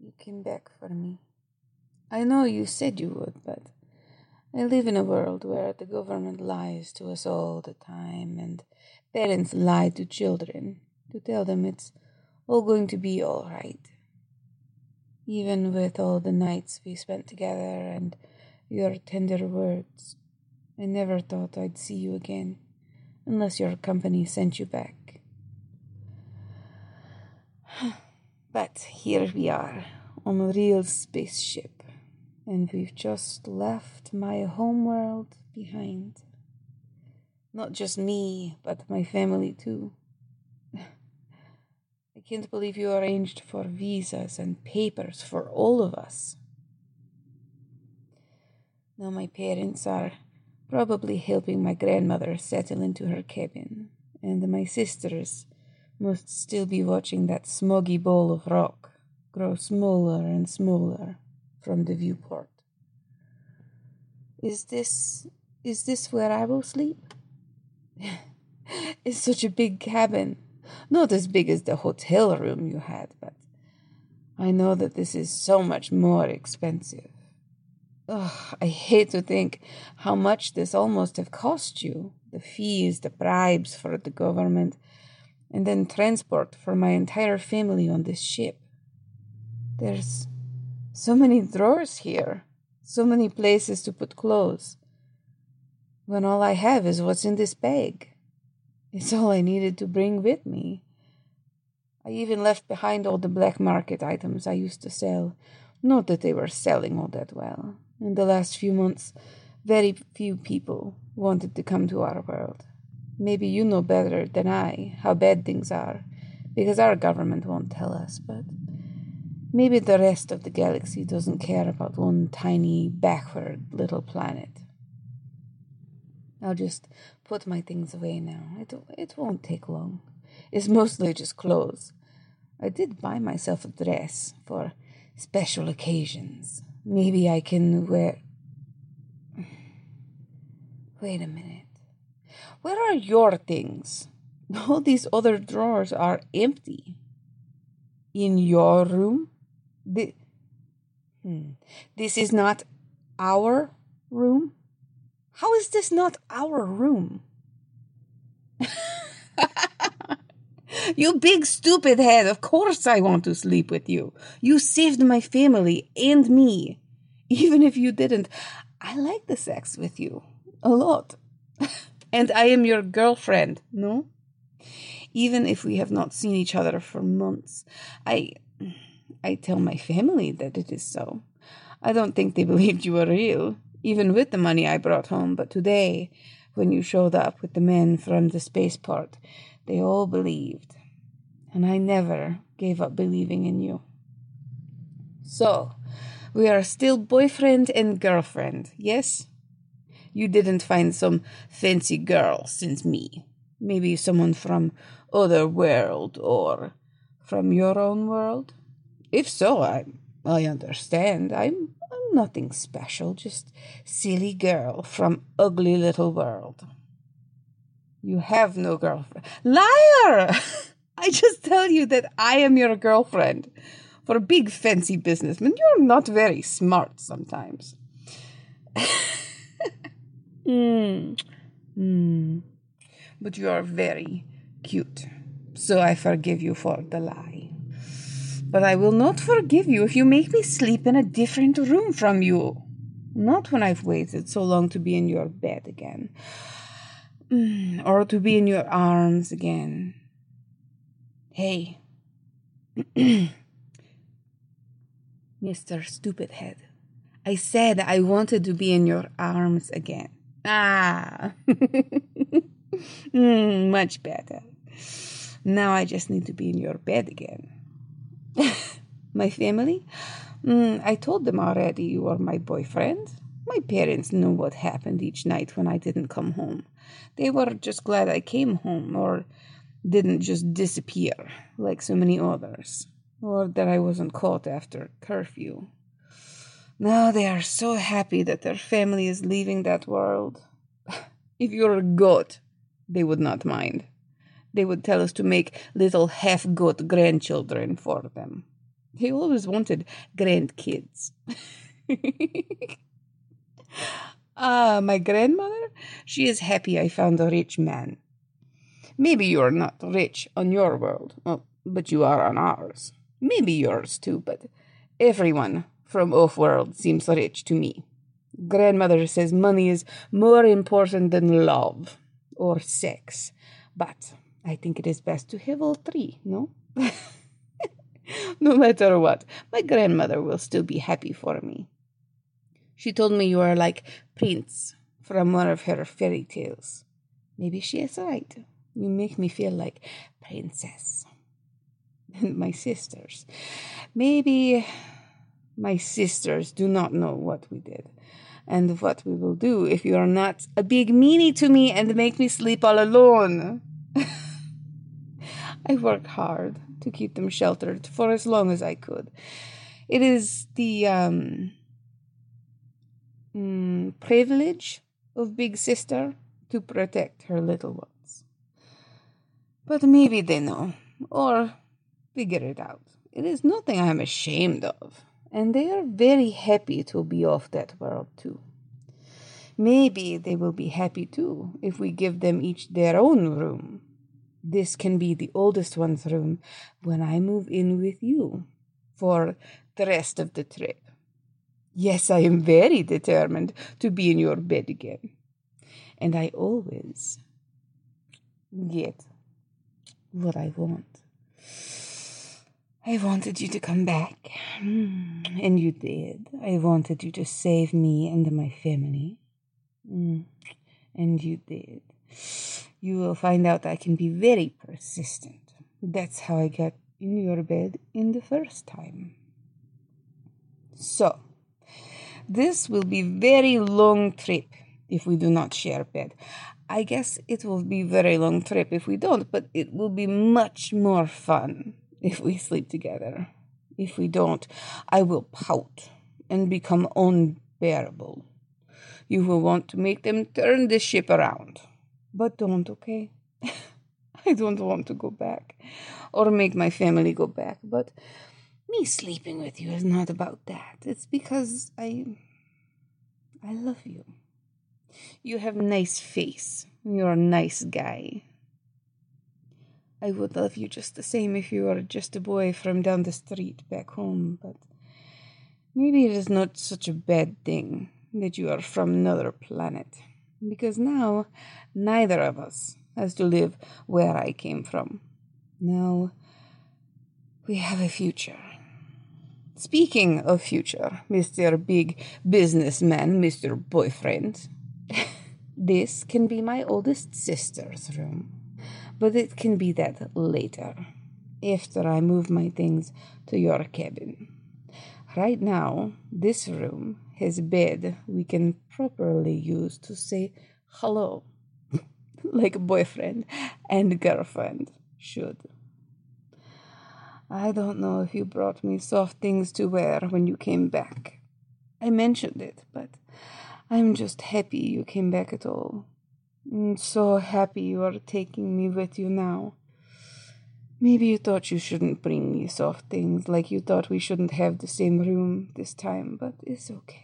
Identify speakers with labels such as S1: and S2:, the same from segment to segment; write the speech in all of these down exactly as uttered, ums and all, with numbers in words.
S1: You came back for me. I know you said you would, but I live in a world where the government lies to us all the time, and parents lie to children to tell them it's all going to be all right. Even with all the nights we spent together and your tender words, I never thought I'd see you again, unless your company sent you back. But here we are, on a real spaceship, and we've just left my homeworld behind. Not just me, but my family too. I can't believe you arranged for visas and papers for all of us. Now my parents are probably helping my grandmother settle into her cabin, and my sisters must still be watching that smoggy ball of rock grow smaller and smaller from the viewport. Is this, is this where I will sleep? It's such a big cabin. Not as big as the hotel room you had, but I know that this is so much more expensive. Ugh, I hate to think how much this all must have cost you. The fees, the bribes for the government, and then transport for my entire family on this ship. There's so many drawers here, so many places to put clothes, when all I have is what's in this bag. It's all I needed to bring with me. I even left behind all the black market items I used to sell. Not that they were selling all that well. In the last few months, very few people wanted to come to our world. Maybe you know better than I how bad things are, because our government won't tell us, but maybe the rest of the galaxy doesn't care about one tiny, backward little planet. I'll just put my things away now. It, it won't take long. It's mostly just clothes. I did buy myself a dress for special occasions. Maybe I can wear... Wait a minute. Where are your things? All these other drawers are empty. In your room? The... Hmm. This is not our room? How is this not our room? You big stupid head, of course I want to sleep with you. You saved my family and me. Even if you didn't, I like the sex with you. A lot. And I am your girlfriend, no? Even if we have not seen each other for months, I I tell my family that it is so. I don't think they believed you were real, even with the money I brought home. But today, when you showed up with the men from the spaceport, they all believed. And I never gave up believing in you. So, we are still boyfriend and girlfriend, yes? You didn't find some fancy girl since me. Maybe someone from other world or from your own world? If so, I I understand. I'm, I'm nothing special, just silly girl from ugly little world. You have no girlfriend. Liar! I just tell you that I am your girlfriend. For a big fancy businessman, you're not very smart sometimes. mm. Mm. But you are very cute, so I forgive you for the lie. But I will not forgive you if you make me sleep in a different room from you. Not when I've waited so long to be in your bed again. Mm, or to be in your arms again. Hey. Mister Stupidhead. I said I wanted to be in your arms again. Ah. mm, much better. Now I just need to be in your bed again. My family? Mm, I told them already you were my boyfriend. My parents knew what happened each night when I didn't come home. They were just glad I came home, or didn't just disappear like so many others, or that I wasn't caught after curfew. Now they are so happy that their family is leaving that world. If you're a goat, they would not mind. They would tell us to make little half-goat grandchildren for them. He always wanted grandkids. Ah, my grandmother, she is happy I found a rich man. Maybe you are not rich on your world, well, but you are on ours. Maybe yours too, but everyone from off-world seems rich to me. Grandmother says money is more important than love or sex, but I think it is best to have all three, no? No matter what, my grandmother will still be happy for me. She told me you are like Prince from one of her fairy tales. Maybe she is right. You make me feel like princess. And my sisters. Maybe my sisters do not know what we did and what we will do if you are not a big meanie to me and make me sleep all alone. I worked hard to keep them sheltered for as long as I could. It is the um, mm, privilege of Big Sister to protect her little ones. But maybe they know, or figure it out. It is nothing I am ashamed of, and they are very happy to be off that world too. Maybe they will be happy too if we give them each their own room. This can be the oldest one's room when I move in with you for the rest of the trip. Yes, I am very determined to be in your bed again. And I always get what I want. I wanted you to come back, and you did. I wanted you to save me and my family, and you did. You will find out I can be very persistent. That's how I got in your bed in the first time. So, this will be very long trip if we do not share bed. I guess it will be very long trip if we don't, but it will be much more fun if we sleep together. If we don't, I will pout and become unbearable. You will want to make them turn the ship around. But don't, okay? I don't want to go back or make my family go back, but me sleeping with you is not about that. It's because I I love you. You have a nice face. You're a nice guy. I would love you just the same if you were just a boy from down the street back home, but maybe it is not such a bad thing that you are from another planet, because now neither of us has to live where I came from. Now we have a future. Speaking of future, Mister Big Businessman, Mister Boyfriend, this can be my oldest sister's room, but it can be that later, after I move my things to your cabin. Right now, this room has a bed we can properly use to say hello, like a boyfriend and girlfriend should. I don't know if you brought me soft things to wear when you came back. I mentioned it, but I'm just happy you came back at all. I'm so happy you are taking me with you now. Maybe you thought you shouldn't bring me soft things, like you thought we shouldn't have the same room this time, but it's okay.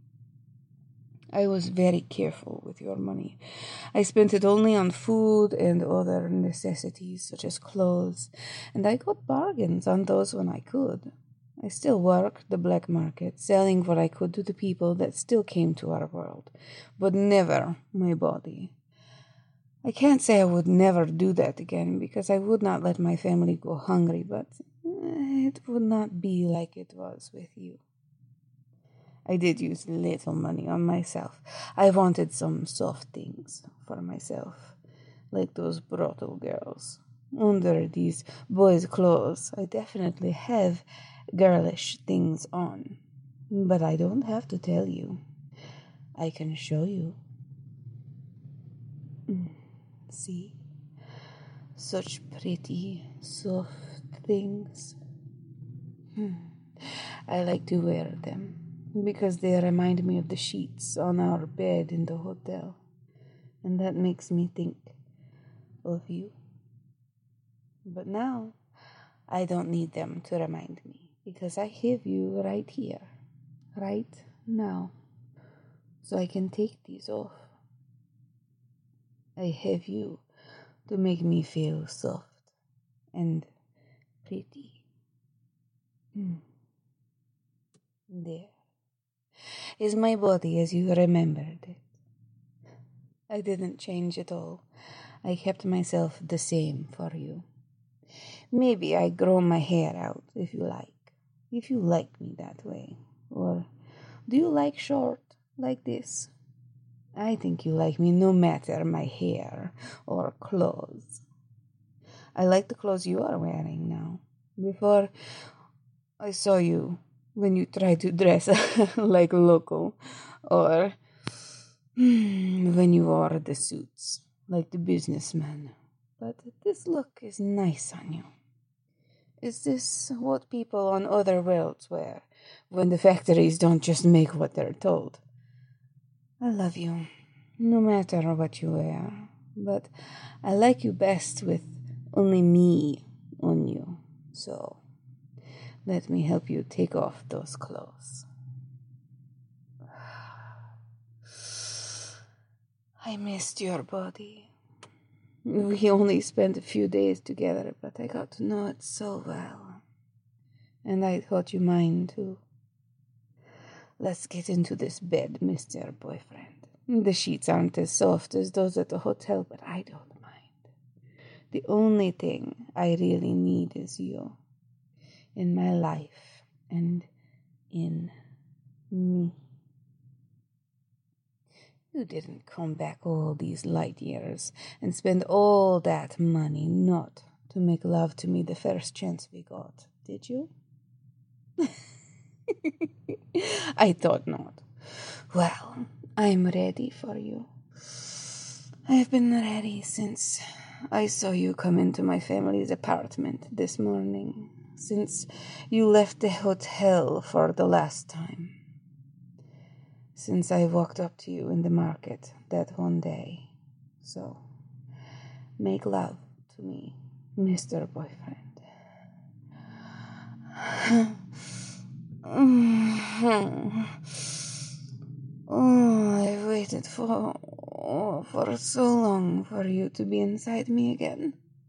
S1: I was very careful with your money. I spent it only on food and other necessities, such as clothes, and I got bargains on those when I could. I still worked the black market, selling what I could to the people that still came to our world, but never my body. I can't say I would never do that again, because I would not let my family go hungry, but it would not be like it was with you. I did use little money on myself. I wanted some soft things for myself, like those brothel girls. Under these boys' clothes, I definitely have girlish things on. But I don't have to tell you. I can show you. See? Such pretty, soft things. I like to wear them, because they remind me of the sheets on our bed in the hotel, and that makes me think of you. But now, I don't need them to remind me. Because I have you right here, right now, so I can take these off. I have you to make me feel soft and pretty. Hmm. There is my body as you remembered it. I didn't change at all. I kept myself the same for you. Maybe I grow my hair out, if you like. If you like me that way. Or do you like short, like this? I think you like me no matter my hair or clothes. I like the clothes you are wearing now. Before, I saw you when you tried to dress like local. Or when you wore the suits, like the businessman. But this look is nice on you. Is this what people on other worlds wear, when the factories don't just make what they're told? I love you, no matter what you wear, but I like you best with only me on you. So, let me help you take off those clothes. I missed your body. We only spent a few days together, but I got to know it so well. And I thought you mine too. Let's get into this bed, Mister Boyfriend. The sheets aren't as soft as those at the hotel, but I don't mind. The only thing I really need is you in my life and in me. You didn't come back all these light years and spend all that money not to make love to me the first chance we got, did you? I thought not. Well, I'm ready for you. I've been ready since I saw you come into my family's apartment this morning, since you left the hotel for the last time. Since I walked up to you in the market that one day. So, make love to me, Mister Boyfriend. Oh, I've waited for, oh, for so long for you to be inside me again.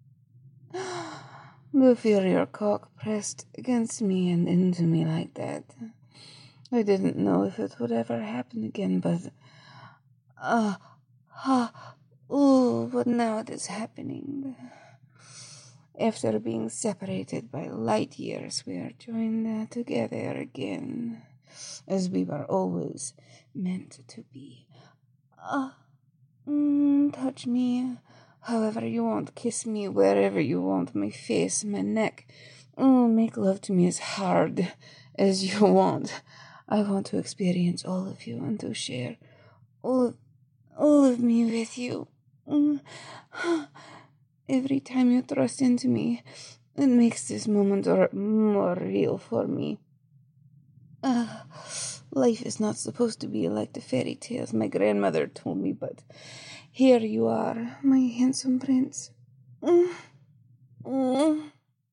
S1: To feel your cock pressed against me and into me like that. I didn't know if it would ever happen again, but... Uh, uh, oh, but now it is happening. After being separated by light years, we are joined uh, together again, as we were always meant to be. Uh, mm, touch me however you want, kiss me wherever you want, my face, my neck. Mm, make love to me as hard as you want. I want to experience all of you and to share all of, all of me with you. Mm. Every time you thrust into me, it makes this moment or more real for me. Uh, life is not supposed to be like the fairy tales my grandmother told me, but here you are, my handsome prince. Mm. Mm.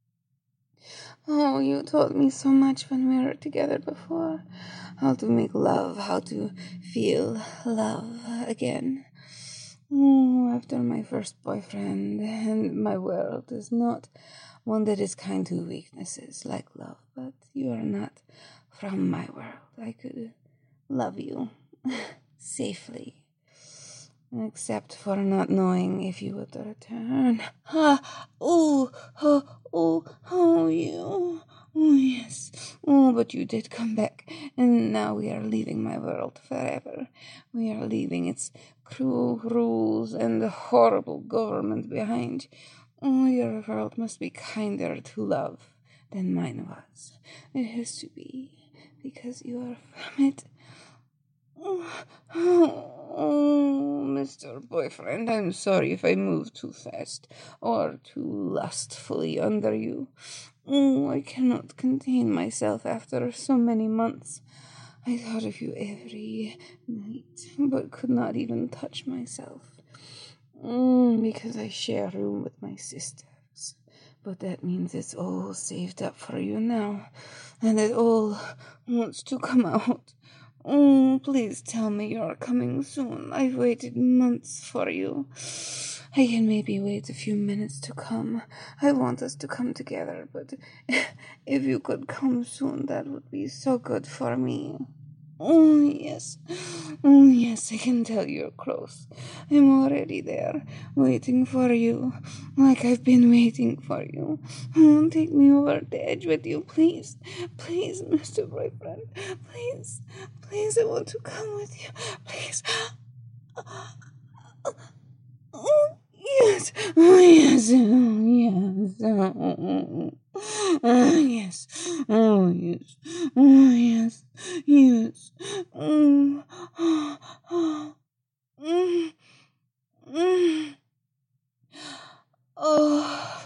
S1: Oh, you taught me so much when we were together before. How to make love, how to feel love again. Oh, after my first boyfriend, and my world is not one that is kind to weaknesses like love, but you are not from my world. I could love you safely, except for not knowing if you would return. Ah, oh, oh, oh, oh, you. Oh, yes. Oh, but you did come back, and now we are leaving my world forever. We are leaving its cruel rules and the horrible government behind. Oh, your world must be kinder to love than mine was. It has to be, because you are from it. Oh, oh, Mister Boyfriend, I'm sorry if I moved too fast or too lustfully under you. Oh, I cannot contain myself after so many months. I thought of you every night, but could not even touch myself. Mm, because I share a room with my sisters. But that means it's all saved up for you now, and it all wants to come out. Oh, please tell me you're coming soon. I've waited months for you. I can maybe wait a few minutes to come. I want us to come together, but if you could come soon, that would be so good for me. Oh, yes. Oh, yes, I can tell you're close. I'm already there, waiting for you, like I've been waiting for you. Oh, take me over the edge with you, please. Please, Mister Boyfriend. Please. Please, I want to come with you. Please. Oh, yes. Oh, yes. Oh, yes. Oh, oh, yes. Oh, yes. Oh, yes. Yes. Oh, oh, oh. Mm, mm. Oh,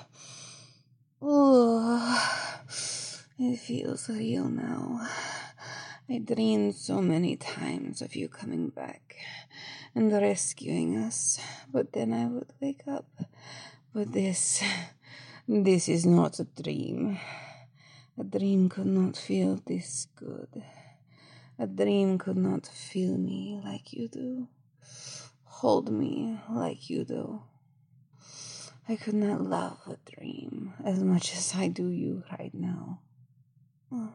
S1: oh, it feels real now. I dreamed so many times of you coming back and rescuing us, but then I would wake up. But this, this is not a dream. A dream could not feel this good. A dream could not feel me like you do. Hold me like you do. I could not love a dream as much as I do you right now. Oh.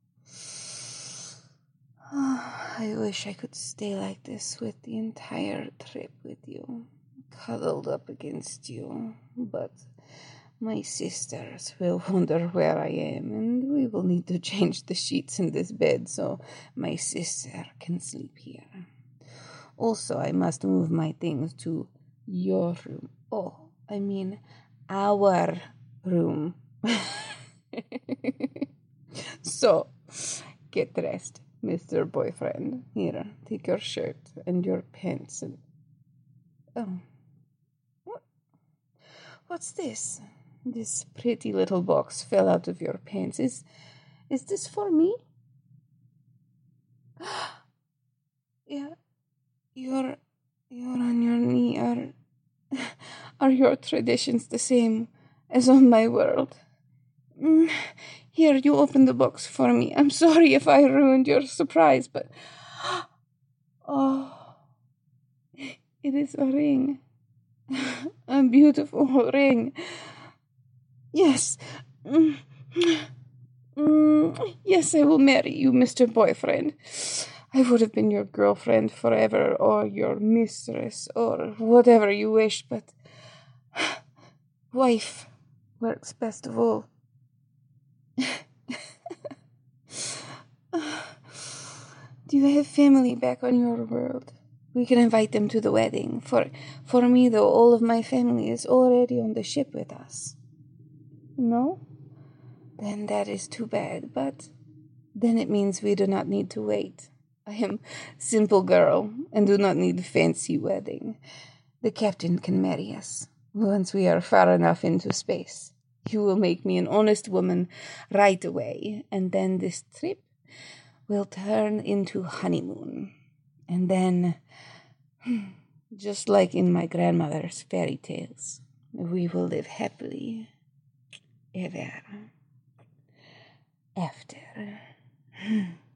S1: Oh, I wish I could stay like this with the entire trip with you, cuddled up against you, but my sisters will wonder where I am, and we will need to change the sheets in this bed so my sister can sleep here. Also, I must move my things to your room. Oh, I mean, our room. So, get dressed, Mister Boyfriend. Here, take your shirt and your pants and... Oh. What? What's this? This pretty little box fell out of your pants. Is, is this for me? Yeah. You're, you're on your knee. Are, are your traditions the same as on my world? Mm, here, you open the box for me. I'm sorry if I ruined your surprise, but... Oh, it is a ring. A beautiful ring. Yes. Mm, mm, yes, I will marry you, Mister Boyfriend. I would have been your girlfriend forever, or your mistress, or whatever you wish, but wife works best of all. Do you have family back on your world? We can invite them to the wedding. For, for me, though, all of my family is already on the ship with us. No? Then that is too bad, but then it means we do not need to wait. I am simple girl and do not need fancy wedding. The captain can marry us once we are far enough into space. You will make me an honest woman right away, and then this trip will turn into honeymoon. And then, just like in my grandmother's fairy tales, we will live happily ever after.